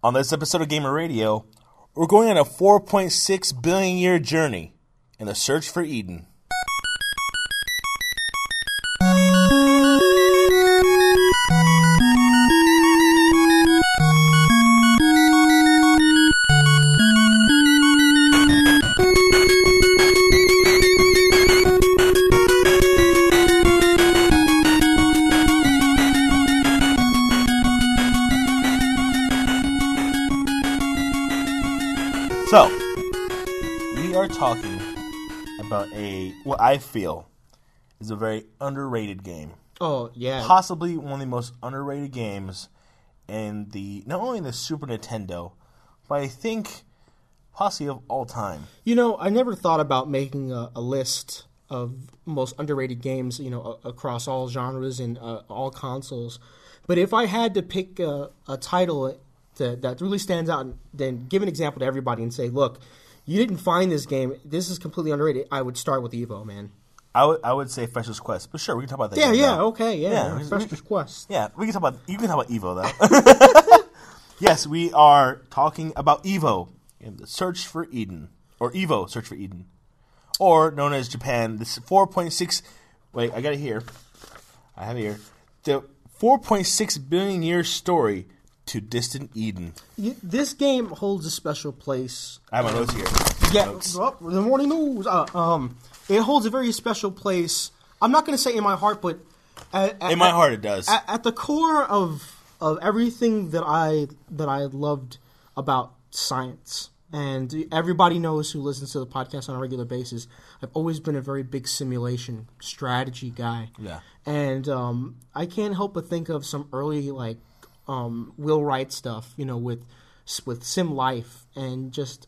On this episode of Gamer Radio, we're going on a 4.6 billion year journey in the search for Eden. So, we are talking about what I feel is a very underrated game. Oh, yeah. Possibly one of the most underrated games in not only the Super Nintendo, but I think possibly of all time. You know, I never thought about making a list of most underrated games, across all genres and all consoles. But if I had to pick a title that really stands out, and then give an example to everybody and say, look, you didn't find this game, this is completely underrated, I would start with Evo, man. I would say Fetcher's Quest, but sure, we can talk about that. Yeah, Fetcher's Quest. Yeah, you can talk about Evo, though. Yes, we are talking about Evo, in the Search for Eden, or Evo, Search for Eden, or known as Japan, this 4.6, wait, I got it here, I have it here, the 4.6 billion year story to distant Eden. This game holds a special place. I have my notes here. Yeah, the morning news. It holds a very special place. I'm not going to say in my heart, but in my heart it does. At the core of everything that I loved about science, and everybody knows who listens to the podcast on a regular basis, I've always been a very big simulation strategy guy. Yeah, and I can't help but think of some early Will Wright stuff, with Sim Life and just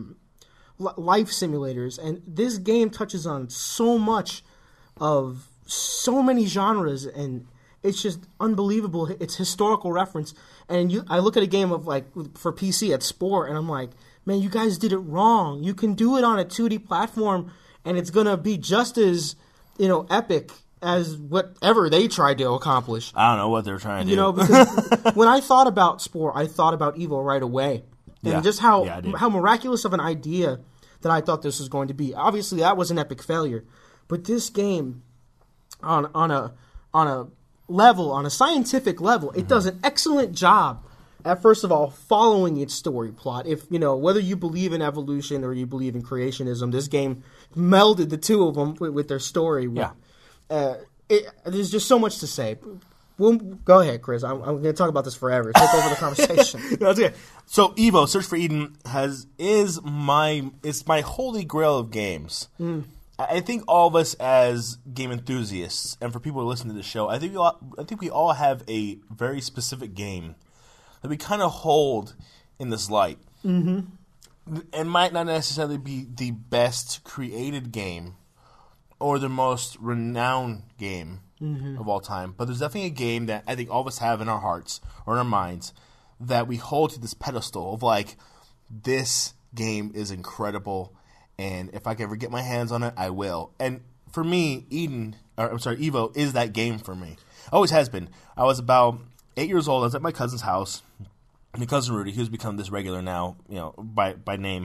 life simulators. And this game touches on so much of so many genres, and it's just unbelievable. It's historical reference. And I look at a game of, for PC at Spore, and I'm like, man, you guys did it wrong. You can do it on a 2D platform, and it's going to be just as, epic as whatever they tried to accomplish. I don't know what they're trying to do. Because when I thought about Spore, I thought about Evo right away. And just how miraculous of an idea that I thought this was going to be. Obviously, that was an epic failure. But this game, on a level, on a scientific level, it does an excellent job at, first of all, following its story plot. If whether you believe in evolution or you believe in creationism, this game melded the two of them with their story. Yeah. There's just so much to say. Go ahead, Chris. I'm going to talk about this forever. Take over the conversation. That's okay. So, Evo, Search for Eden is my holy grail of games. I think all of us as game enthusiasts, and for people who listen to the show, I think we all have a very specific game that we kind of hold in this light. Mm-hmm. It might not necessarily be the best created game or the most renowned game of all time. But there's definitely a game that I think all of us have in our hearts or in our minds that we hold to this pedestal of this game is incredible, and if I can ever get my hands on it, I will. And for me, Evo is that game for me. Always has been. I was about 8 years old. I was at my cousin's house. My cousin Rudy, who's become this regular now, by name.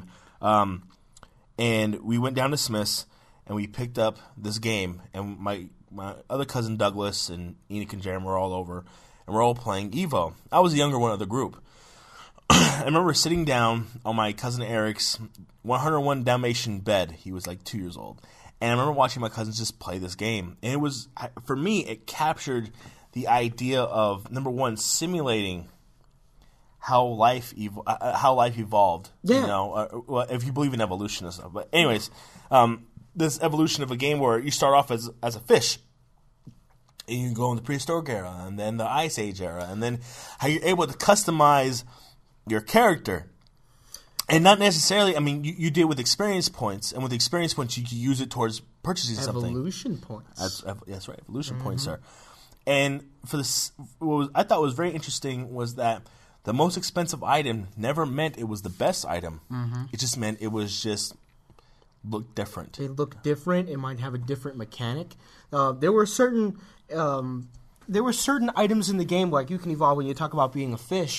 And we went down to Smith's, and we picked up this game, and my other cousin Douglas and Enoch and Jeremy were all over, and we're all playing Evo. I was the younger one of the group. I remember sitting down on my cousin Eric's 101 Dalmatian bed. He was 2 years old. And I remember watching my cousins just play this game. And it was, for me, it captured the idea of, number one, simulating how life evolved. Yeah. If you believe in evolution and stuff. But anyways, this evolution of a game where you start off as a fish, and you go in the prehistoric era, and then the Ice Age era, and then how you're able to customize your character. And not necessarily, you deal with experience points, and with experience points, you can use it towards purchasing something. Evolution points. That's right, evolution points, sir. And for this, what I thought was very interesting was that the most expensive item never meant it was the best item. Mm-hmm. It just meant it was just looked different. It looked different. It might have a different mechanic. There were certain items in the game, like you can evolve when you talk about being a fish,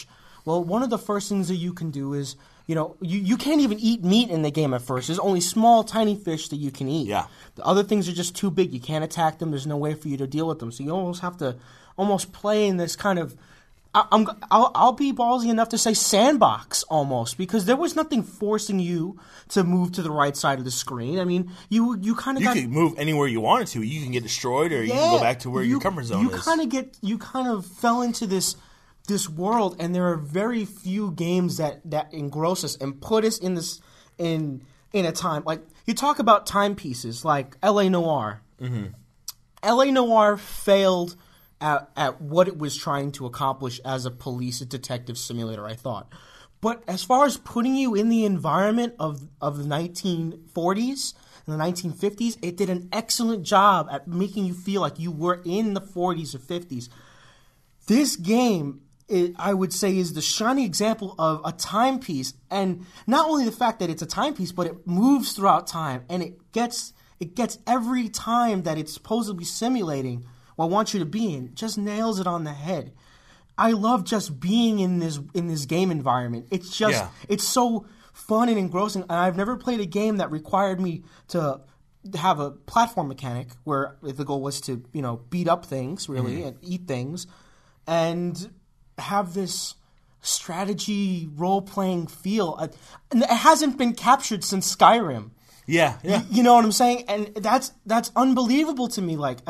Well, one of the first things that you can do is, you can't even eat meat in the game at first. There's only small, tiny fish that you can eat. Yeah. The other things are just too big. You can't attack them. There's no way for you to deal with them. So you almost have to play in this kind of, I'll be ballsy enough to say sandbox almost, because there was nothing forcing you to move to the right side of the screen. I mean, you kind of You can move anywhere you wanted to. You can get destroyed, or you can go back to where your comfort zone is. You kind of fell into this world, and there are very few games that engross us and put us in this in a time. Like, you talk about timepieces like L.A. Noire. Mm-hmm. L.A. Noire failed at what it was trying to accomplish as a police detective simulator, I thought. But as far as putting you in the environment of the 1940s and the 1950s, it did an excellent job at making you feel like you were in the 40s or 50s. This game, I would say, is the shining example of a timepiece, and not only the fact that it's a timepiece, but it moves throughout time, and it gets every time that it's supposedly simulating what I want you to be in, just nails it on the head. I love just being in this game environment. It's just It's so fun and engrossing. And I've never played a game that required me to have a platform mechanic where the goal was to beat up things really and eat things, and have this strategy role playing feel. And it hasn't been captured since Skyrim. Yeah. You know what I'm saying? And that's unbelievable to me. Like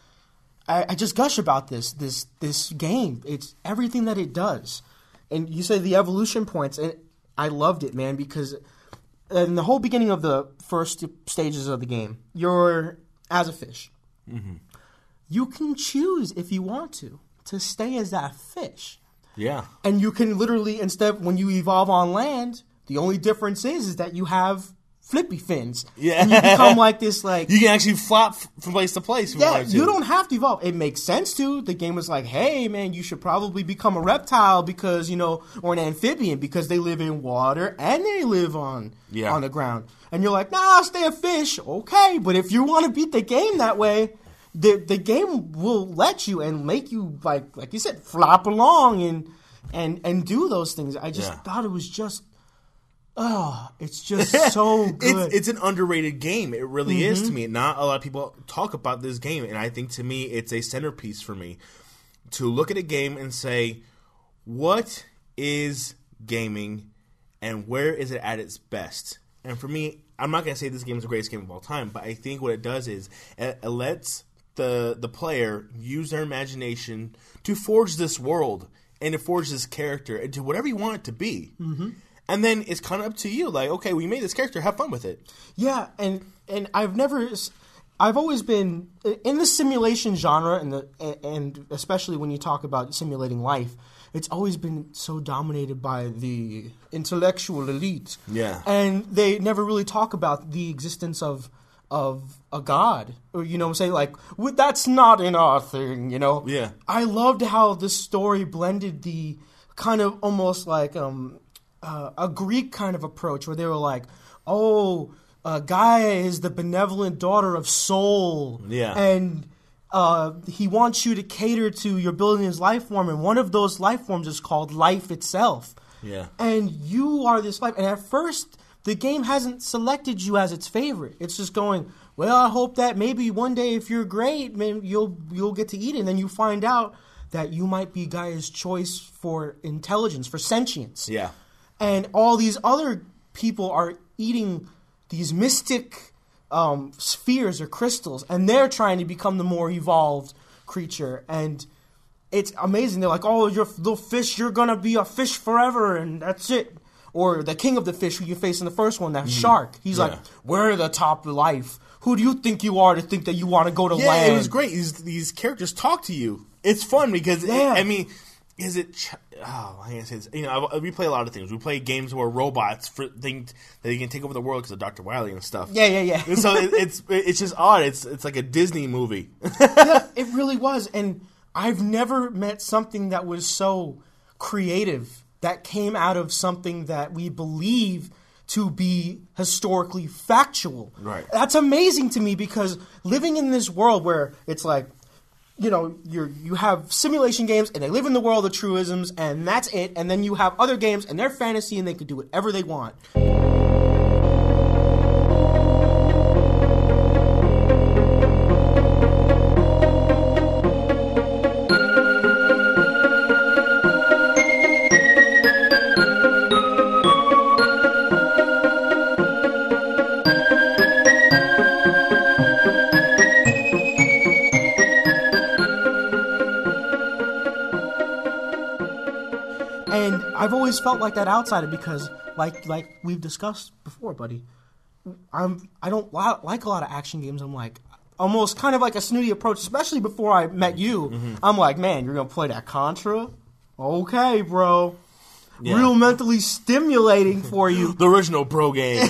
I just gush about this game. It's everything that it does. And you say the evolution points, and I loved it, man, because in the whole beginning of the first stages of the game, you're as a fish. Mm-hmm. You can choose, if you want to stay as that fish. Yeah. And you can literally, instead, when you evolve on land, the only difference is that you have flippy fins. Yeah. And you become like this, like... You can actually flop from place to place. You don't have to evolve. It makes sense to. The game was like, hey, man, you should probably become a reptile because, or an amphibian because they live in water and they live on the ground. And you're like, nah, I'll stay a fish. Okay, but if you want to beat the game that way, the game will let you and make you, like you said, flop along and do those things. I just thought it was just... Oh, it's just so good. It's an underrated game. It really is to me. Not a lot of people talk about this game, and I think to me it's a centerpiece for me to look at a game and say, what is gaming and where is it at its best? And for me, I'm not going to say this game is the greatest game of all time, but I think what it does is it lets the player use their imagination to forge this world and to forge this character into whatever you want it to be. Mm-hmm. And then it's kind of up to you. Like, okay, we made this character. Have fun with it. Yeah, and I've always been in the simulation genre, and especially when you talk about simulating life, it's always been so dominated by the intellectual elite. Yeah, and they never really talk about the existence of a god, or what I'm saying, like, that's not in our thing. Yeah, I loved how the story blended the kind of almost like a Greek kind of approach where they were like, Gaia is the benevolent daughter of Sol. Yeah. And he wants you to cater to your building his life form, and one of those life forms is called life itself. Yeah. And you are this life. And at first, the game hasn't selected you as its favorite. It's just going, well, I hope that maybe one day if you're great, man, you'll get to eat it. And then you find out that you might be Gaia's choice for intelligence, for sentience. Yeah. And all these other people are eating these mystic spheres or crystals, and they're trying to become the more evolved creature. And it's amazing. They're like, oh, you're a little fish, you're going to be a fish forever, and that's it. Or the king of the fish who you face in the first one, that shark. He's like, we're the top of life. Who do you think you are to think that you want to go to land? Yeah, it was great. These characters talk to you. It's fun because, is it... Oh, I can't say this. We play a lot of things. We play games where robots think that they can take over the world because of Dr. Wily and stuff. Yeah. And so it's just odd. It's like a Disney movie. Yeah, it really was. And I've never met something that was so creative, that came out of something that we believe to be historically factual. Right. That's amazing to me, because living in this world where it's like, you have simulation games and they live in the world of truisms and that's it. And then you have other games and they're fantasy and they can do whatever they want. And I've always felt like that outsider because, like we've discussed before, buddy, I don't like a lot of action games. I'm like almost kind of like a snooty approach, especially before I met you. Mm-hmm. I'm like, man, you're gonna play that Contra? Okay, bro. Yeah. Real mentally stimulating for you. The original bro game.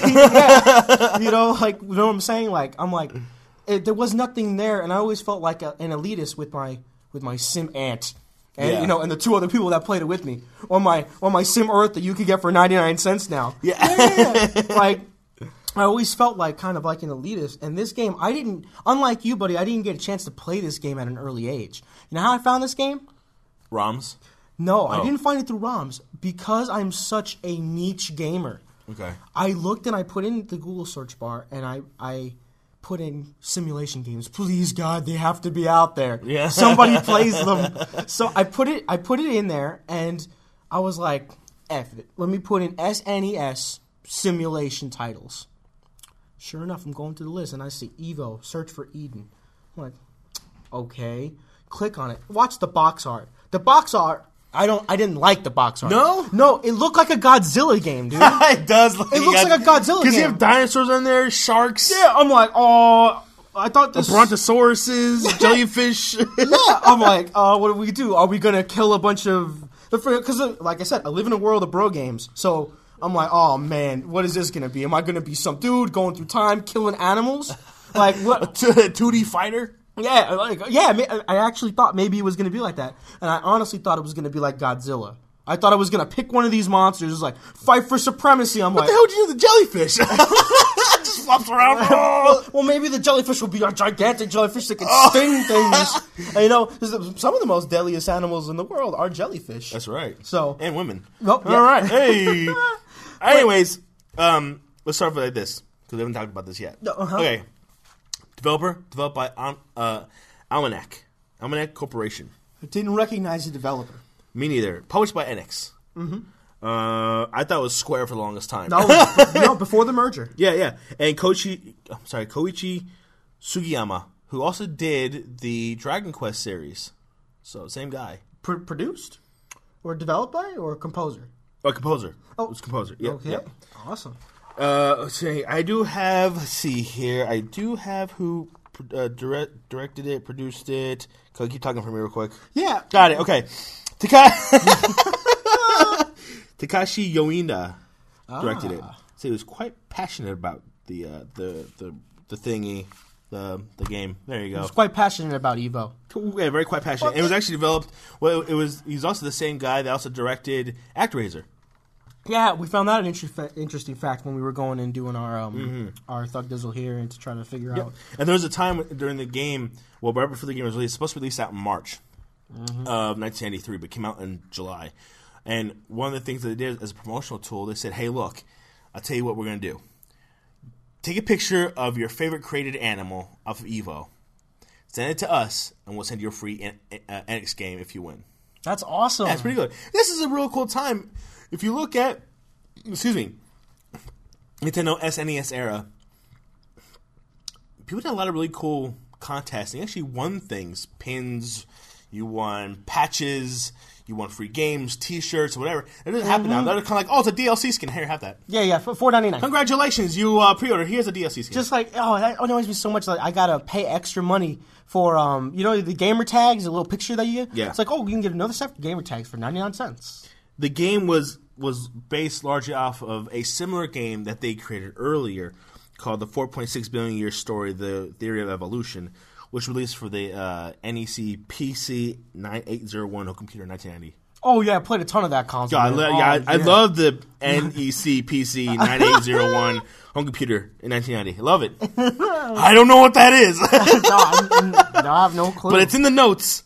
Yeah. You know what I'm saying? Like, I'm like, there was nothing there, and I always felt like an elitist with my Sim Ant. And and the two other people that played it with me, or my Sim Earth that you could get for 99 cents now. Yeah. Like, I always felt like kind of like an elitist. And this game, unlike you, buddy, I didn't get a chance to play this game at an early age. You know how I found this game? ROMs? No, I didn't find it through ROMs because I'm such a niche gamer. Okay. I looked and I put in the Google search bar and I put in simulation games. Please, God, they have to be out there. Yeah. Somebody plays them. So I put it in there, and I was like, F it. Let me put in SNES simulation titles. Sure enough, I'm going to the list, and I see Evo, Search for Eden. I'm like, okay. Click on it. Watch the box art. The box art, I didn't like the box art. No, it looked like a Godzilla game, dude. It does. It looks like a Godzilla game. Because you have dinosaurs on there, sharks. Yeah, I'm like, oh, I thought this... Brontosauruses, jellyfish. Yeah, I'm like, what do we do? Are we going to kill a bunch of... Because, like I said, I live in a world of bro games, so I'm like, oh, man, what is this going to be? Am I going to be some dude going through time, killing animals? Like, what? 2D fighter? Yeah, I actually thought maybe it was going to be like that. And I honestly thought it was going to be like Godzilla. I thought I was going to pick one of these monsters, like, fight for supremacy. I'm what the hell did you do with the jellyfish? Just flops around. Well, maybe the jellyfish will be a gigantic jellyfish that can sting things. And, some of the most deadliest animals in the world are jellyfish. That's right. So and women. Nope. All right. Hey. Anyways, let's start with this, because we haven't talked about this yet. Uh-huh. Okay. Developed by Almanac Corporation. I didn't recognize the developer. Me neither. Published by Enix. Mm-hmm. I thought it was Square for the longest time. No, before the merger. Yeah. And Koichi Sugiyama, who also did the Dragon Quest series. So, same guy. Produced? Or developed by? Or composer? Composer. Oh. It was composer. Yep. Okay. Yep. Awesome. Let's see. I do have who directed it, produced it. Can I keep talking for me real quick? Yeah. Got it. Okay. Takashi Yoshida directed it. So he was quite passionate about the thingy, the game. There you go. He was quite passionate about Evo. Yeah, very quite passionate. And it was actually developed. Well, he's also the same guy that also directed ActRaiser. Yeah, we found out an interesting fact when we were going and doing our Thug Dizzle here and to try to figure out. And there was a time during the game, right before the game was released, supposed to be released out in March of 1993, but came out in July. And one of the things that they did as a promotional tool, they said, hey, look, I'll tell you what we're going to do. Take a picture of your favorite created animal off of Evo. Send it to us, and we'll send you a free Enix game if you win. That's awesome. That's pretty good. This is a real cool time. If you look at, Nintendo SNES era, people did a lot of really cool contests. They actually won things. Pins, you won patches, you won free games, T-shirts, whatever. It doesn't happen now. They're kind of like, it's a DLC skin. Here, have that. Yeah, for $4.99. Congratulations, you pre-ordered. Here's a DLC skin. Just like, that annoys me so much that I gotta pay extra money for, the gamer tags, the little picture that you get. Yeah. It's like, you can get another set of gamer tags for 99 cents. The game was based largely off of a similar game that they created earlier called the 4.6 billion year story, The Theory of Evolution, which released for the NEC PC 9801 home computer in 1990. Oh yeah, I played a ton of that console. God, I love the NEC PC 9801 home computer in 1990. I love it. I don't know what that is. No, I have no clue. But it's in the notes.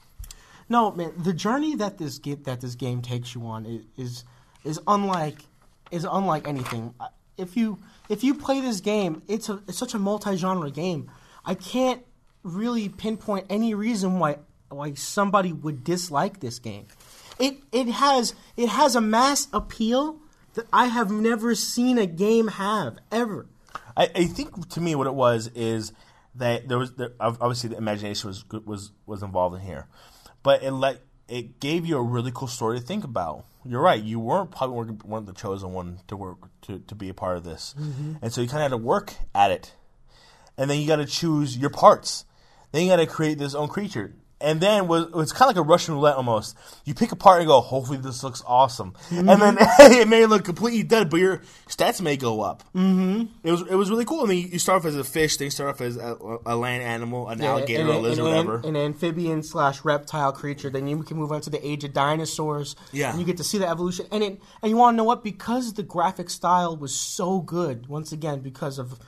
No, man, the journey that this game takes you on is unlike anything. If you play this game, it's such a multi-genre game. I can't really pinpoint any reason why somebody would dislike this game. It has a mass appeal that I have never seen a game have ever. I think to me what it was is that obviously the imagination was involved in here, but it gave you a really cool story to think about. You're right. You probably weren't the chosen one to work to be a part of this, and so you kind of had to work at it, and then you got to choose your parts. Then you got to create this own creature. And then it's kind of like a Russian roulette almost. You pick a part and go, hopefully this looks awesome. And then it may look completely dead, but your stats may go up. It was really cool. And then you start off as a fish, then you start off as a land animal, an alligator, a lizard, whatever. An amphibian / reptile creature. Then you can move on to the age of dinosaurs. Yeah. And you get to see the evolution. And you want to know what? Because the graphic style was so good, once again, because of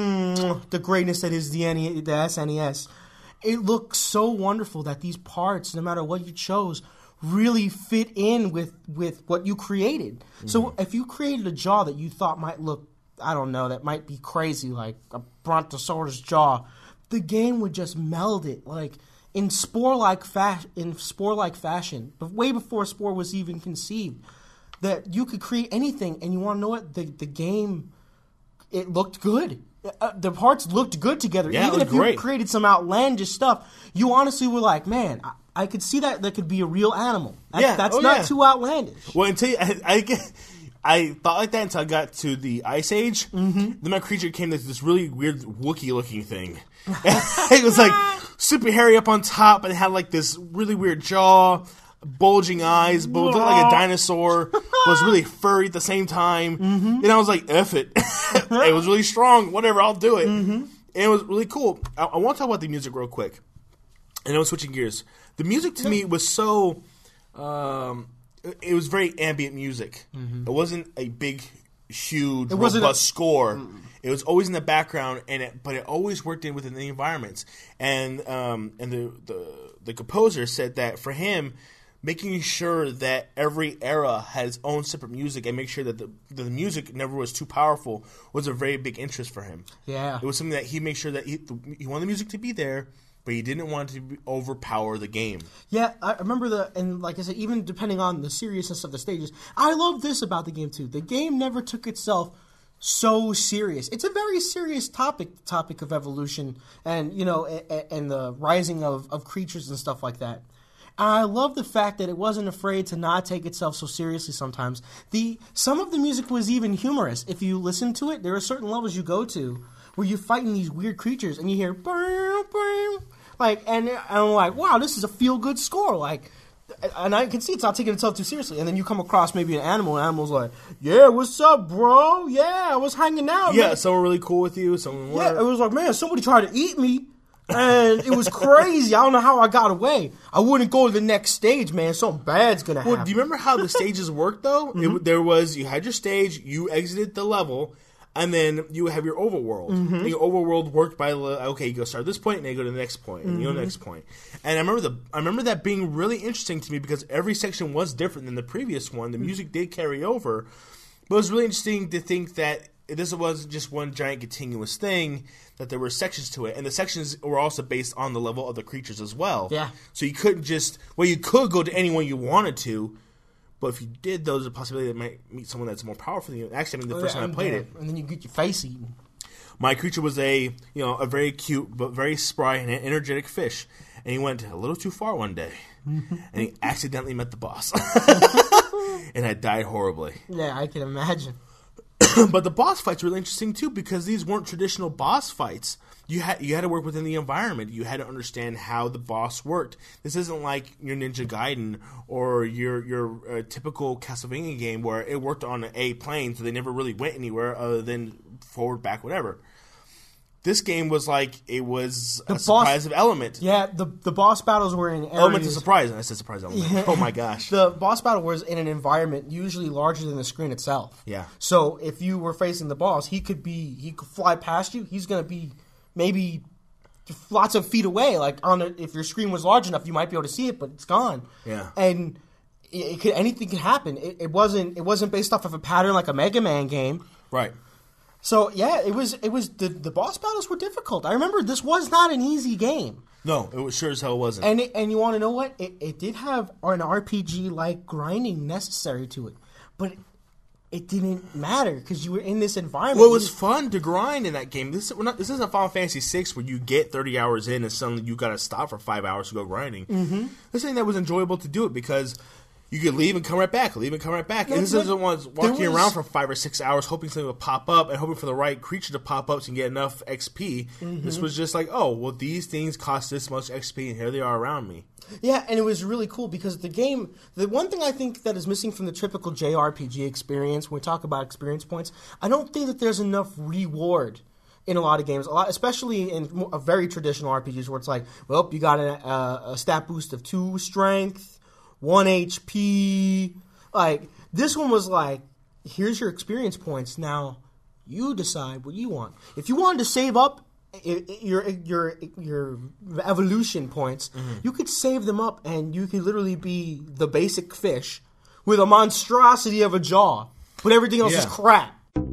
the greatness that is the SNES. It looks so wonderful that these parts, no matter what you chose, really fit in with what you created. So if you created a jaw that you thought might look, I don't know, that might be crazy, like a brontosaurus jaw, the game would just meld it like in spore-like fashion, but way before Spore was even conceived. That you could create anything, and you want to know what? The game, it looked good. The parts looked good together. Yeah, even if great. You created some outlandish stuff, you honestly were like, man, I could see that could be a real animal. That's not too outlandish. Well, until I thought like that until I got to the Ice Age. Then my creature came as this really weird Wookiee-looking thing. It was like super hairy up on top, and it had like this really weird jaw, bulging eyes, but it looked like a dinosaur, but was really furry at the same time. And I was like, F it. It was really strong. Whatever, I'll do it. And it was really cool. I want to talk about the music real quick. And I was switching gears. The music to me was so... it was very ambient music. It wasn't a big, huge, robust score. It was always in the background, but it always worked in within the environments. And the composer said that for him, making sure that every era had its own separate music and make sure that the music never was too powerful was a very big interest for him. Yeah. It was something that he made sure that he wanted the music to be there, but he didn't want it to overpower the game. Yeah, I remember and like I said, even depending on the seriousness of the stages, I love this about the game too. The game never took itself so serious. It's a very serious topic of evolution and, and the rising of creatures and stuff like that. I love the fact that it wasn't afraid to not take itself so seriously sometimes. Some of the music was even humorous. If you listen to it, there are certain levels you go to where you're fighting these weird creatures and you hear boom, boom, and I'm like, wow, this is a feel-good score. And I can see it's not taking itself too seriously. And then you come across maybe an animal, and the animal's like, yeah, what's up, bro? Yeah, I was hanging out. Yeah, man. Someone really cool with you. Someone Yeah, it was like, man, somebody tried to eat me. And it was crazy. I don't know how I got away. I wouldn't go to the next stage, man. Something bad's gonna happen. Well, do you remember how the stages worked though? You had your stage, you exited the level, and then you have your overworld. And your overworld worked by you go start this point, and then you go to the next point, and you go to the next point. And I remember that being really interesting to me because every section was different than the previous one. The music did carry over, but it was really interesting to think that this wasn't just one giant continuous thing, that there were sections to it. And the sections were also based on the level of the creatures as well. Yeah. So you couldn't you could go to anyone you wanted to, but if you did, there's a possibility that you might meet someone that's more powerful than you. Actually, the first time I played it. And then you get your face eaten. My creature was a very cute but very spry and energetic fish. And he went a little too far one day. And he accidentally met the boss. And I died horribly. Yeah, I can imagine. But the boss fights were really interesting too because these weren't traditional boss fights. You had to work within the environment. You had to understand how the boss worked. This isn't like your Ninja Gaiden or your typical Castlevania game where it worked on a plane, so they never really went anywhere other than forward, back, whatever. This game was like it was a surprise element. Yeah, the boss battles were in areas. Element of surprise. I said surprise element. Yeah. Oh my gosh. The boss battle was in an environment usually larger than the screen itself. Yeah. So if you were facing the boss, he could fly past you. He's going to be maybe lots of feet away. Like if your screen was large enough, you might be able to see it, but it's gone. Yeah. And anything could happen. It wasn't based off of a pattern like a Mega Man game. Right. So yeah, it was the boss battles were difficult. I remember this was not an easy game. No, it was sure as hell wasn't. And you want to know what? It did have an RPG like grinding necessary to it, but it didn't matter because you were in this environment. Well, it was fun to grind in that game. This isn't Final Fantasy VI where you get 30 hours in and suddenly you got to stop for 5 hours to go grinding. Mm-hmm. This thing that was enjoyable to do it because you could leave and come right back, leave and come right back. And this isn't one walking around for 5 or 6 hours hoping something would pop up and hoping for the right creature to pop up so you can get enough XP. Mm-hmm. This was just like, oh, well, these things cost this much XP and here they are around me. Yeah, and it was really cool because the one thing I think that is missing from the typical JRPG experience, when we talk about experience points, I don't think that there's enough reward in a lot of games, especially in a very traditional RPGs where it's like, well, you got a stat boost of 2 strength, 1 HP. Like, this one was like, here's your experience points. Now, you decide what you want. If you wanted to save up your evolution points, mm-hmm. you could save them up and you could literally be the basic fish with a monstrosity of a jaw, but everything else is crap.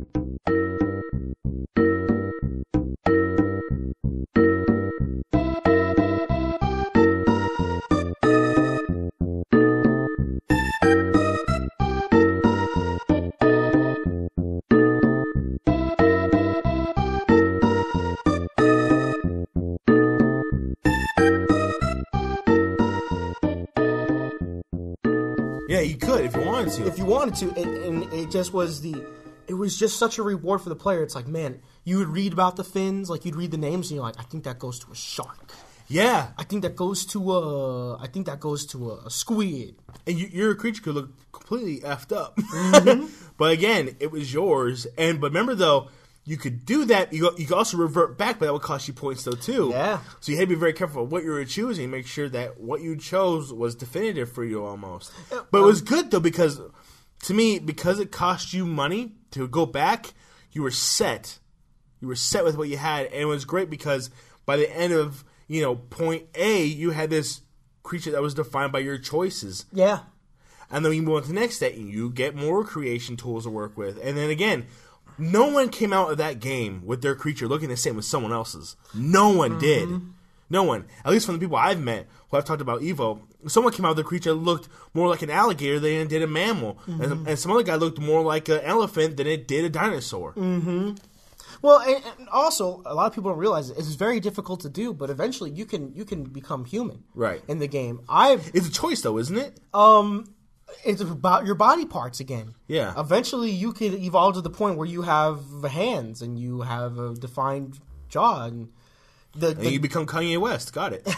Yeah, you could if you wanted to. If you wanted to, and it just was it was just such a reward for the player. It's like, man, you would read about the fins, like you'd read the names, and you're like, I think that goes to a shark. Yeah, I think that goes to a squid. And your creature could look completely effed up, mm-hmm. But again, it was yours. But remember though, you could do that. You could also revert back, but that would cost you points though too. Yeah. So you had to be very careful of what you were choosing. Make sure that what you chose was definitive for you almost. But it was good though because, to me, because it cost you money to go back, you were set. You were set with what you had, and it was great because by the end of point A, you had this creature that was defined by your choices. Yeah. And then you move on to the next day, you get more creation tools to work with, and then again. No one came out of that game with their creature looking the same as someone else's. No one mm-hmm. did. No one. At least from the people I've met who I've talked about Evo, someone came out with their creature that looked more like an alligator than it did a mammal. Mm-hmm. And some other guy looked more like an elephant than it did a dinosaur. Mm-hmm. Well, and also, a lot of people don't realize it's very difficult to do, but eventually you can become human in the game. It's a choice, though, isn't it? It's about your body parts again. Yeah. Eventually, you could evolve to the point where you have hands and you have a defined jaw, and you become Kanye West. Got it.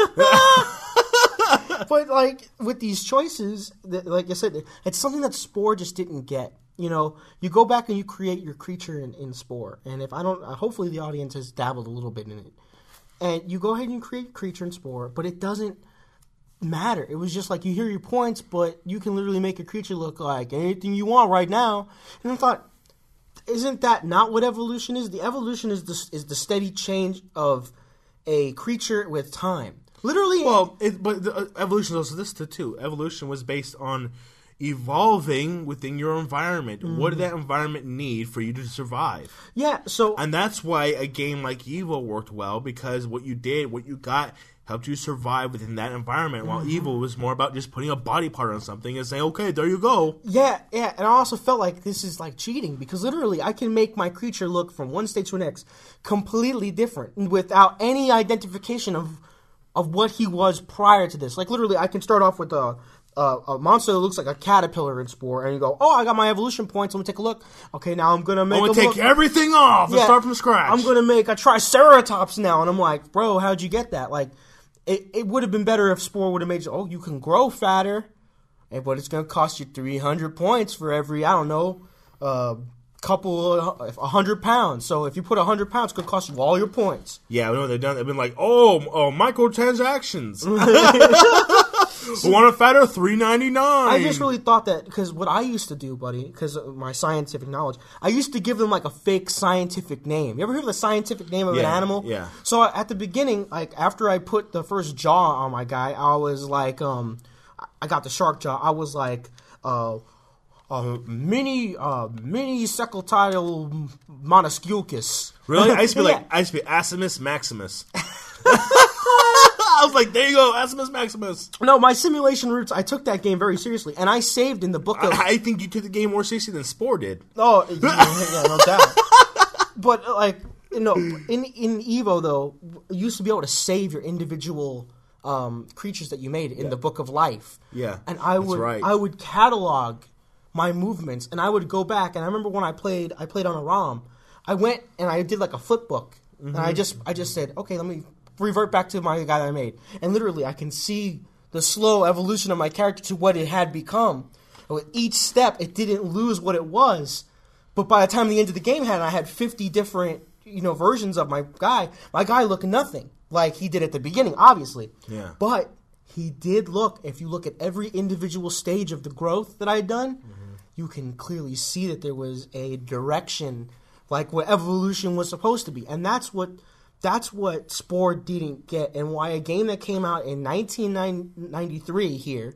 But like with these choices, like I said, it's something that Spore just didn't get. You go back and you create your creature in Spore, and hopefully the audience has dabbled a little bit in it, and you go ahead and you create a creature in Spore, but it doesn't matter. It was just like you hear your points, but you can literally make a creature look like anything you want right now. And I thought, isn't that not what evolution is? The evolution is the steady change of a creature with time. Literally. Well, but evolution is also this too. Evolution was based on evolving within your environment. Mm-hmm. What did that environment need for you to survive? Yeah. And that's why a game like Evo worked well, because what you got helped you survive within that environment, while Evo was more about just putting a body part on something and saying, okay, there you go. Yeah, and I also felt like this is like cheating, because literally I can make my creature look from one stage to the next completely different without any identification of what he was prior to this. Like literally I can start off with a monster that looks like a caterpillar in Spore, and you go, oh, I got my evolution points, let me take a look. Okay, now I'm going to take everything off and start from scratch. I'm going to make a Triceratops now, and I'm like, bro, how'd you get that? Like, it would have been better if Spore would have made you can grow fatter, but it's going to cost you 300 points for every, I don't know, 100 pounds. So if you put 100 pounds, it could cost you all your points. Yeah, I know they've done. They've been like, microtransactions. Want a fatter $3.99. I just really thought that because what I used to do, buddy, because of my scientific knowledge, I used to give them like a fake scientific name. You ever hear of the scientific name of an animal? Yeah. So at the beginning, like after I put the first jaw on my guy, I was like, I got the shark jaw. I was like, mini secretile monosculcus. Really? I used to be like, I used to be Asimus Maximus. I was like, there you go, Asimus Maximus. No, my simulation roots, I took that game very seriously, and I saved in the book of... I think you took the game more seriously than Spore did. Oh, yeah, no doubt. But, like, in EVO, though, you used to be able to save your individual creatures that you made in the Book of Life. Yeah, and I would catalog my movements, and I would go back, and I remember when I played on a ROM, I went and I did like a flip book, and I just said, okay, let me revert back to my guy that I made, and literally I can see the slow evolution of my character to what it had become. And with each step, it didn't lose what it was, but by the time the end of the game I had 50 different versions of my guy. My guy looked nothing like he did at the beginning, obviously. Yeah. But he did look. If you look at every individual stage of the growth that I had done, you can clearly see that there was a direction, like what evolution was supposed to be, and that's what Spore didn't get, and why a game that came out in 1993 here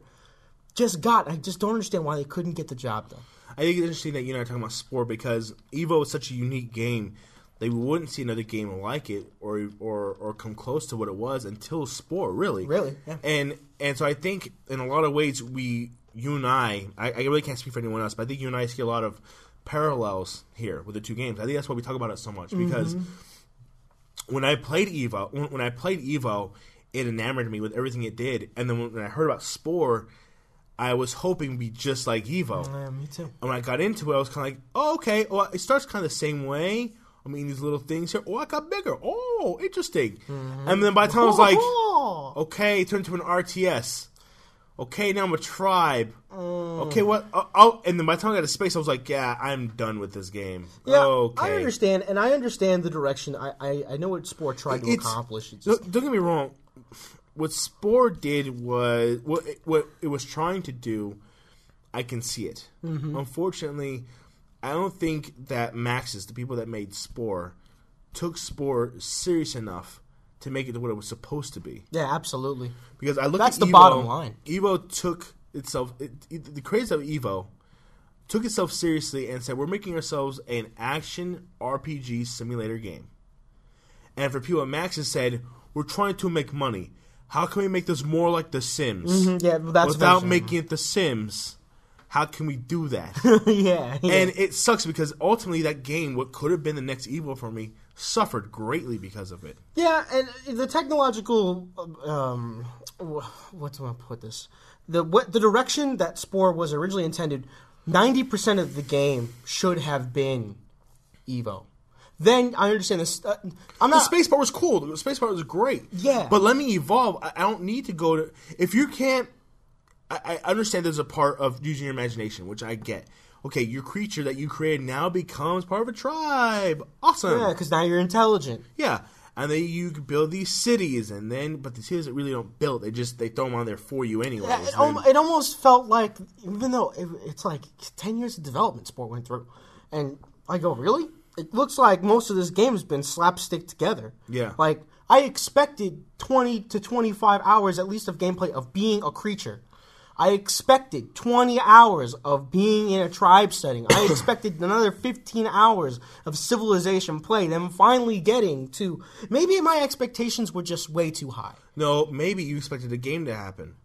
I just don't understand why they couldn't get the job done. I think it's interesting that you and I are talking about Spore because EVO is such a unique game that we wouldn't see another game like it or come close to what it was until Spore, really. Really, yeah. And so I think in a lot of ways you and I really can't speak for anyone else, but I think you and I see a lot of parallels here with the two games. I think that's why we talk about it so much because when I played EVO, it enamored me with everything it did, and then when I heard about Spore, I was hoping to be just like EVO. Yeah, me too. And when I got into it, I was kind of like, oh, okay, well, it starts kind of the same way. I mean, these little things here. Oh, I got bigger. Oh, interesting. And then by the time I was like, okay, it turned into an RTS. Okay, now I'm a tribe. Okay, what? And then by the time I got to space, I was like, yeah, I'm done with this game. Yeah, okay. I understand, and I understand the direction. I know what Spore tried to accomplish. Don't get me wrong. What Spore did was what it was trying to do. I can see it. Unfortunately, I don't think that Maxis, the people that made Spore, took Spore serious enough to make it to what it was supposed to be. Yeah, absolutely. Because I look That's at the EVO, bottom line. EVO took itself, the creators of EVO took itself seriously and said, we're making ourselves an action RPG simulator game. And for people at Maxis said, we're trying to make money. How can we make this more like The Sims? Yeah, that's without making it The Sims. How can we do that? yeah. And it sucks because ultimately that game, what could have been the next EVO for me, suffered greatly because of it. Yeah, and the technological, what do I put this? The direction that Spore was originally intended, 90% of the game should have been EVO. Then I understand this. The space part was cool. The space part was great. Yeah. But let me evolve. I don't need to go to... If you can't... I understand there's a part of using your imagination, which I get. Okay, your creature that you created now becomes part of a tribe. Awesome. Yeah, because now you're intelligent. Yeah. And then you can build these cities, but the cities that really don't build, they throw them on there for you anyway. Yeah, it almost felt like, even though it's like 10 years of development Spore went through, and I go, really? It looks like most of this game has been slapstick together. Yeah. Like, I expected 20 to 25 hours at least of gameplay of being a creature. I expected 20 hours of being in a tribe setting. I expected another 15 hours of civilization play. Then finally getting to... Maybe my expectations were just way too high. No, maybe you expected a game to happen.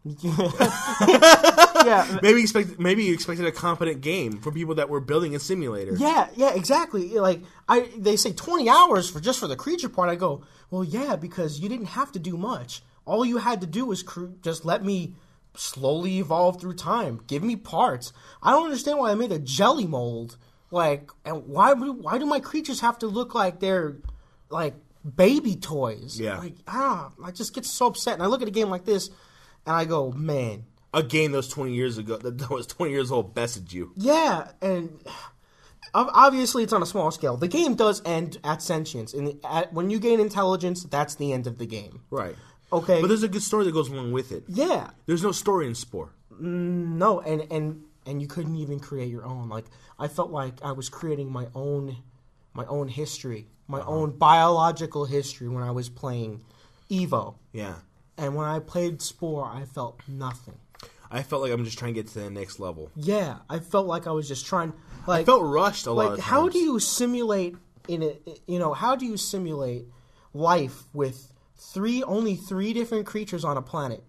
Yeah. Maybe you expected a competent game for people that were building a simulator. Yeah, exactly. Like they say 20 hours for the creature part. I go, well, yeah, because you didn't have to do much. All you had to do was just let me slowly evolve through time. Give me parts. I don't understand why I made a jelly mold. Like, and why do my creatures have to look like they're like baby toys? Yeah. Like, I just get so upset. And I look at a game like this, and I go, man. A game that was 20 years ago, that was 20 years old, bested you. Yeah, and obviously it's on a small scale. The game does end at sentience, and when you gain intelligence, that's the end of the game. Right. Okay. But there's a good story that goes along with it. Yeah. There's no story in Spore. No, and you couldn't even create your own. Like, I felt like I was creating my own history, my own biological history when I was playing Evo. Yeah. And when I played Spore, I felt nothing. I felt like I'm just trying to get to the next level. Yeah, I felt like I was just trying. Like, I felt rushed a lot of times. How do you simulate how do you simulate life with only three different creatures on a planet?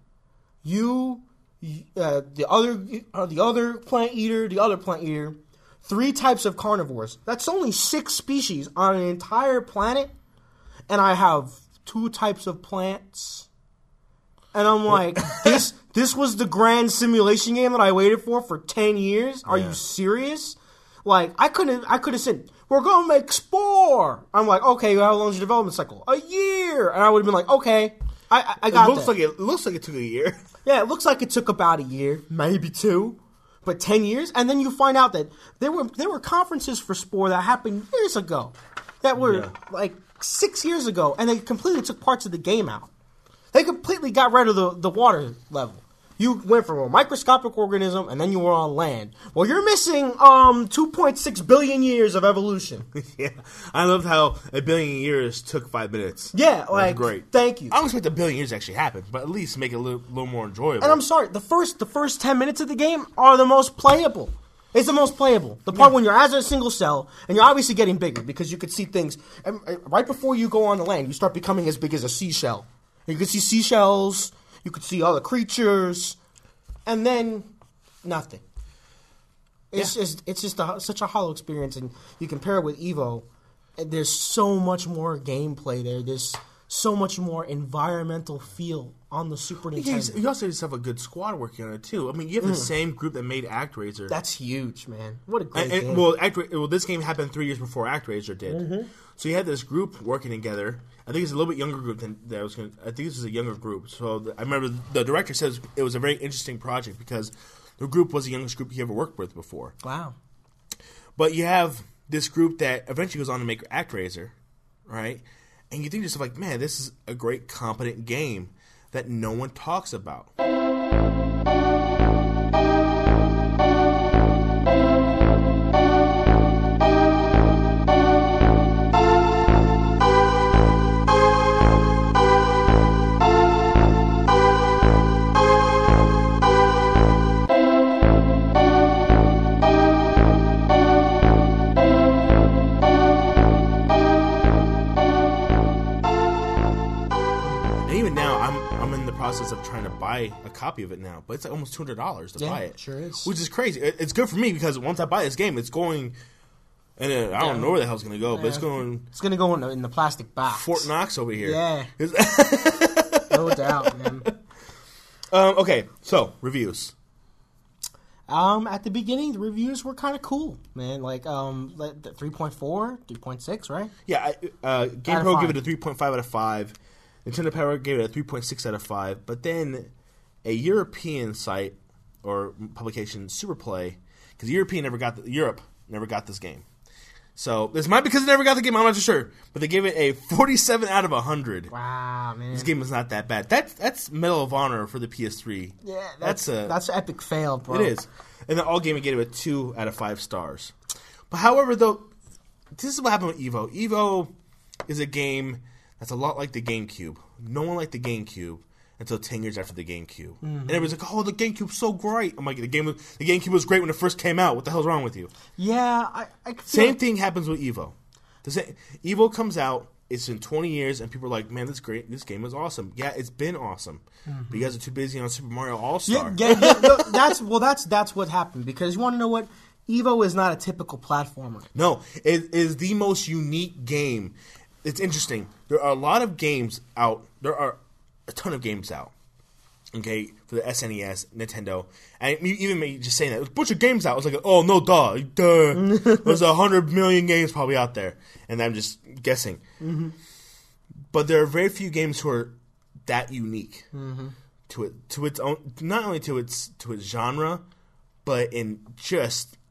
The other plant eater, the other plant eater, 3 types of carnivores. That's only 6 species on an entire planet, and I have 2 types of plants. And I'm like, this was the grand simulation game that I waited for 10 years? Are you serious? Like, I could have said, we're going to make Spore. I'm like, okay, how long's your development cycle? A year. And I would have been like, okay, I got that. It looks like it took a year. Yeah, it looks like it took about a year, maybe 2, but 10 years. And then you find out that there were conferences for Spore that happened years ago, that were like 6 years ago, and they completely took parts of the game out. They completely got rid of the water level. You went from a microscopic organism, and then you were on land. Well, you're missing 2.6 billion years of evolution. Yeah, I loved how a billion years took 5 minutes. Yeah, like, great. Thank you. I don't expect a billion years to actually happen, but at least make it a little more enjoyable. And I'm sorry, the first 10 minutes of the game are the most playable. It's the most playable. The part when you're as a single cell, and you're obviously getting bigger because you could see things. And right before you go on the land, you start becoming as big as a seashell. You could see seashells, you could see other creatures, and then nothing. It's just such a hollow experience, and you compare it with Evo, and there's so much more gameplay there. There's so much more environmental feel on the Super Nintendo. You also just have a good squad working on it too. I mean, you have the same group that made ActRaiser. That's huge, man. What a great game. Well, this game happened 3 years before ActRaiser did. Mm-hmm. So you had this group working together. I think it's a little bit younger group than that. I think this is a younger group. So I remember the director says it was a very interesting project because the group was the youngest group he ever worked with before. Wow. But you have this group that eventually goes on to make ActRaiser, right? And you think to yourself, like, man, this is a great, competent game that no one talks about. Of trying to buy a copy of it now, but it's like almost $200 to buy it. Sure is. Which is crazy. It's good for me because once I buy this game, it's going, and I don't know where the hell it's going to go, but it's going. It's going to go in the plastic box. Fort Knox over here. Yeah. No doubt, man. Okay, so reviews. At the beginning, the reviews were kind of cool, man. Like 3.4, 3.6, right? Yeah, GamePro gave it a 3.5 out of 5. Nintendo Power gave it a 3.6 out of 5, but then a European site or publication, Superplay, because Europe never got this game. So this might be because it never got the game. I'm not too sure, but they gave it a 47 out of 100. Wow, man! This game is not that bad. That's Medal of Honor for the PS3. Yeah, that's an epic fail, bro. It is. And then All Gaming gave it a 2 out of 5 stars. But however, though, this is what happened with Evo. Evo is a game that's a lot like the GameCube. No one liked the GameCube until 10 years after the GameCube. Mm-hmm. And everybody's like, oh, the GameCube's so great. I'm like, the GameCube was great when it first came out. What the hell's wrong with you? Yeah. Same thing happens with Evo. Evo comes out, it's in 20 years, and people are like, man, this is great. This game is awesome. Yeah, it's been awesome. Mm-hmm. But you guys are too busy on Super Mario All-Star. Yeah, that's what happened. Because you want to know what? Evo is not a typical platformer. No, it is the most unique game. It's interesting. There are a lot of games out. There are a ton of games out. Okay, for the SNES, Nintendo, and even me just saying that, there's a bunch of games out. I was like, oh no, duh. There's 100 million games probably out there, and I'm just guessing. Mm-hmm. But there are very few games who are that unique to its own, not only to its genre, but in just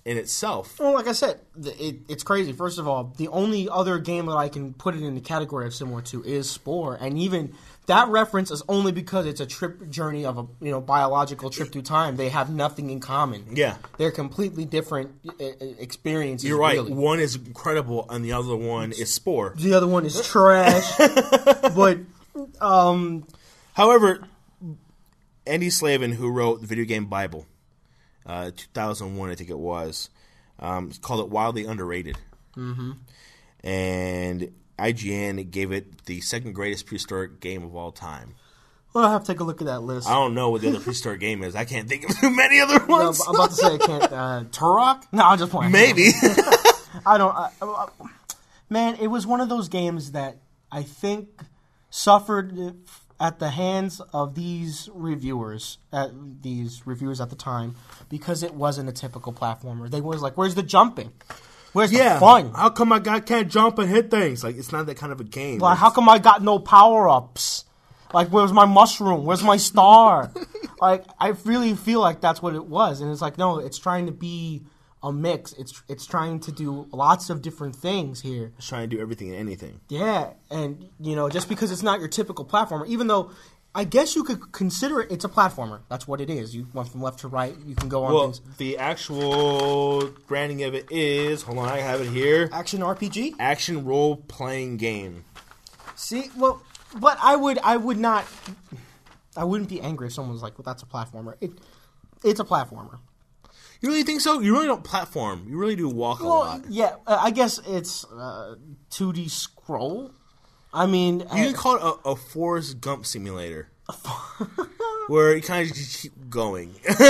in itself. Well, like I said, it's crazy. First of all, the only other game that I can put it in the category of similar to is Spore, and even that reference is only because it's a trip journey of a biological trip through time. They have nothing in common. Yeah, they're completely different experiences. You're right. Really. One is incredible, and the other one is Spore. The other one is trash. But, however, Andy Slavin, who wrote the video game Bible, 2001, I think it was, called it wildly underrated. Mm-hmm. And IGN gave it the second greatest prehistoric game of all time. Well, I'll have to take a look at that list. I don't know what the other prehistoric game is. I can't think of too many other ones. No, I'm about to say I can't. Turok? No, I'm just playing. Maybe. I don't. Man, it was one of those games that I think suffered at the hands of these reviewers at the time because it wasn't a typical platformer. They was like, "Where's the jumping? Where's the fun? How come my guy can't jump and hit things? Like, it's not that kind of a game. Like, how come I got no power-ups? Like, where's my mushroom? Where's my star?" Like, I really feel like that's what it was. And it's like, no, it's trying to be a mix. It's trying to do lots of different things here. It's trying to do everything and anything. Yeah, and, just because it's not your typical platformer, even though I guess you could consider it's a platformer. That's what it is. You went from left to right. You can go on things. The actual branding of it is, hold on, I have it here. Action RPG? Action role-playing game. See, well, but I wouldn't be angry if someone was like, well, that's a platformer. It's a platformer. You really think so? You really don't platform. You really do walk a lot. Yeah, I guess it's 2D scroll. I mean, you can call it a Forrest Gump simulator, where you kind of just keep going.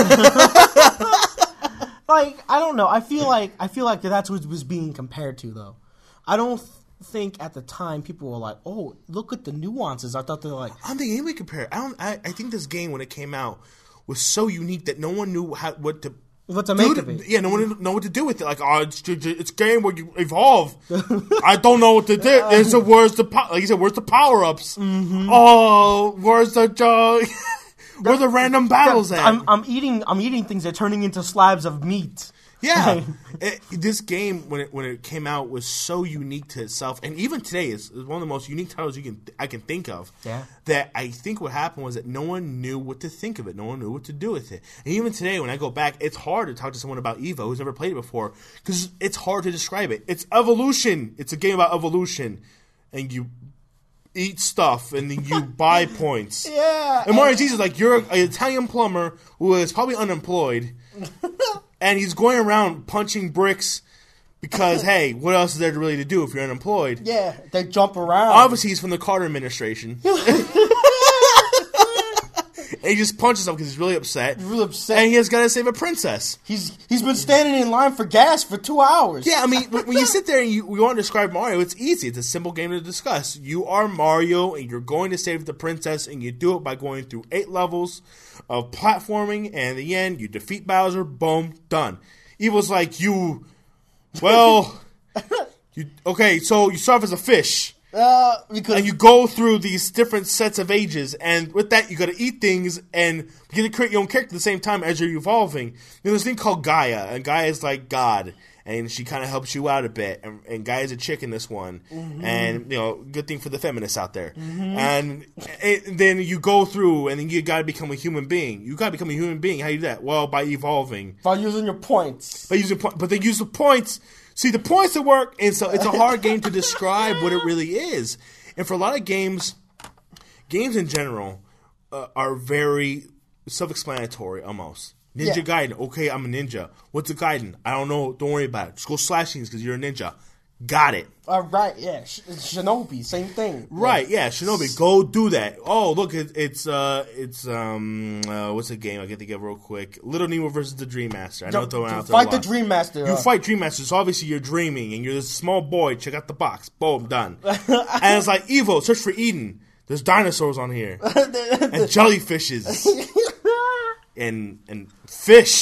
Like, I don't know. I feel like that's what it was being compared to, though. I don't think at the time people were like, "Oh, look at the nuances." I thought they were like, I don't think anybody compared. I think this game when it came out was so unique that no one knew what to make of it. Yeah, no one didn't know what to do with it. Like, it's a game where you evolve. I don't know what to do. And so where's the like you said, where's the power ups? Mm-hmm. Oh, where's the where's the random battles at? I'm eating things. They're turning into slabs of meat. Yeah, this game when it came out was so unique to itself, and even today is one of the most unique titles I can think of. Yeah. That I think what happened was that no one knew what to think of it, no one knew what to do with it, and even today when I go back, it's hard to talk to someone about Evo who's never played it before because it's hard to describe it. It's evolution. It's a game about evolution, and you eat stuff and then you buy points. Yeah. And Mario Jesus, like, you're an Italian plumber who is probably unemployed. And he's going around punching bricks because, hey, what else is there really to do if you're unemployed? Yeah, they jump around. Obviously, he's from the Carter administration. And he just punches him because he's really upset. And he has got to save a princess. He's been standing in line for gas for 2 hours. Yeah, I mean, when you sit there and you want to describe Mario, it's easy. It's a simple game to discuss. You are Mario, and you're going to save the princess, and you do it by going through 8 levels of platforming, and in the end, you defeat Bowser, boom, done. Evil's like, so you start off as a fish. And you go through these different sets of ages, and with that, you got to eat things and you get to create your own character at the same time as you're evolving. There's this thing called Gaia, and Gaia is like God, and she kind of helps you out a bit. And Gaia's a chick in this one, and good thing for the feminists out there. And then you go through, and then you got to become a human being. You got to become a human being. How do you do that? Well, by evolving, by using your points. But they use the points. See, the points that work, and so it's a hard game to describe what it really is. And for a lot of games in general are very self-explanatory almost. Ninja Gaiden, okay, I'm a ninja. What's a Gaiden? I don't know, don't worry about it. Just go slash things because you're a ninja. Got it. Right, yeah. Shinobi, same thing. Right, yeah, Shinobi, go do that. Oh, look, it's what's the game I can think of real quick? Little Nemo versus the Dream Master. I know throwing out there. Fight the Dream Master. You fight Dream Master, so obviously you're dreaming, and you're this small boy. Check out the box. Boom, done. And it's like, Evo, search for Eden. There's dinosaurs on here. And jellyfishes. and fish.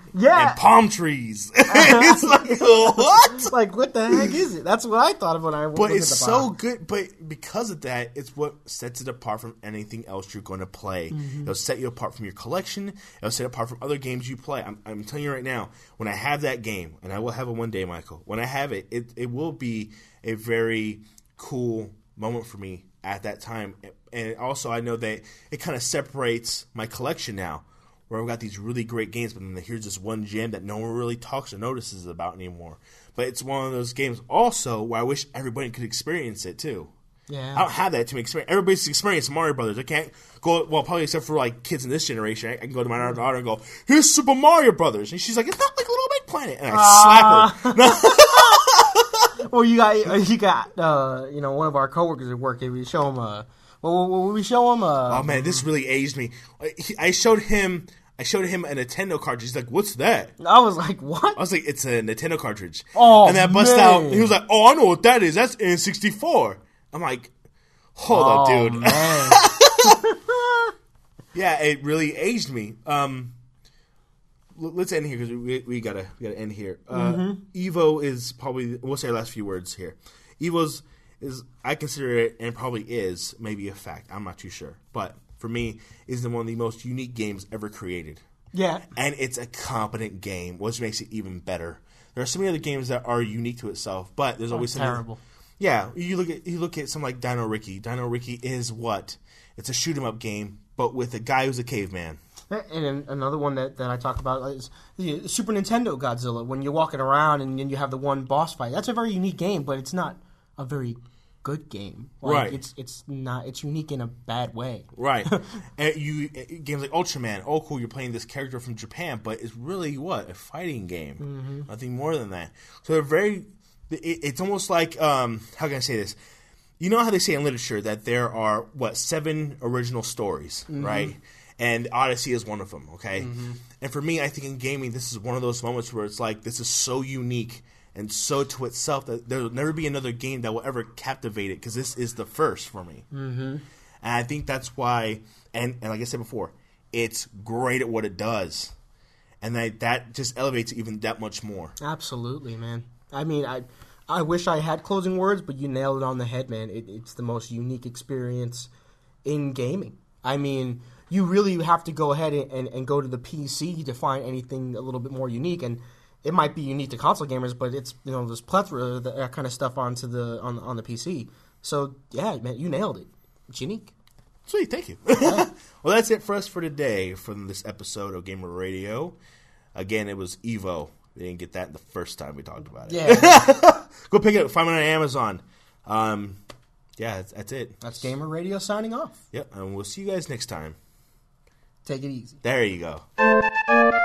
Yeah. and palm trees. It's like, what? Like, what the heck is it? That's what I thought of when I But looked it's at the so box. good. But because of that, it's what sets it apart from anything else you're going to play. It'll set you apart from your collection. It'll set it apart from other games you play. I'm telling you right now, when I have that game, and I will have it one day, Michael, when I have it, it will be a very cool moment for me at that time. And also, I know that it kind of separates my collection now, where I've got these really great games, but then here's this one gem that no one really talks or notices about anymore. But it's one of those games also where I wish everybody could experience it too. Yeah. I don't have that to experience. Everybody's experienced Mario Brothers. I can't go, well, probably except for like kids in this generation. I can go to my daughter and go, here's Super Mario Brothers. And she's like, it's not like Little Big Planet. And I slap her. Well, you got one of our coworkers at work. We show him what would we show him? Oh man, this really aged me. I showed him a Nintendo cartridge. He's like, what's that? I was like, what? I was like, it's a Nintendo cartridge. Oh, and that bust man. out. He was like, oh, I know what that is. That's N64. I'm like, hold up, dude. Man. Yeah, it really aged me. Let's end here because we gotta end here. Evo is probably, we'll say our last few words here. Evo's is, I consider it, and probably is, maybe a fact. I'm not too sure, but for me, is one of the most unique games ever created. Yeah. And it's a competent game, which makes it even better. There are so many other games that are unique to itself, but there's always something terrible. Yeah, you look at something like Dino Riki. Dino Riki is what? It's a shoot 'em up game, but with a guy who's a caveman. And another one that I talk about is the Super Nintendo Godzilla. When you're walking around and then you have the one boss fight, that's a very unique game, but it's not a very good game. Like, Right. It's not. It's unique in a bad way. Right. And games like Ultraman. Oh, cool! You're playing this character from Japan, but it's really what, a fighting game. Nothing more than that. So they're very. It's almost like how can I say this? You know how they say in literature that there are 7 original stories, right? And Odyssey is one of them. Okay. And for me, I think in gaming, this is one of those moments where it's like this is so unique and so to itself that there will never be another game that will ever captivate it because this is the first for me. And I think that's why, and like I said before, it's great at what it does. And that just elevates it even that much more. Absolutely, man. I mean, I wish I had closing words, but you nailed it on the head, man. It's the most unique experience in gaming. I mean, you really have to go ahead and go to the PC to find anything a little bit more unique, and it might be unique to console gamers, but it's there's plethora of that kind of stuff on the PC. So yeah, man, you nailed it. It's unique. Sweet, thank you. Well, that's it for us for today from this episode of Gamer Radio. Again, it was Evo. We didn't get that the first time we talked about it. Yeah. Go pick it up. Find it on Amazon. Yeah, that's it. That's Gamer Radio signing off. Yep, and we'll see you guys next time. Take it easy. There you go.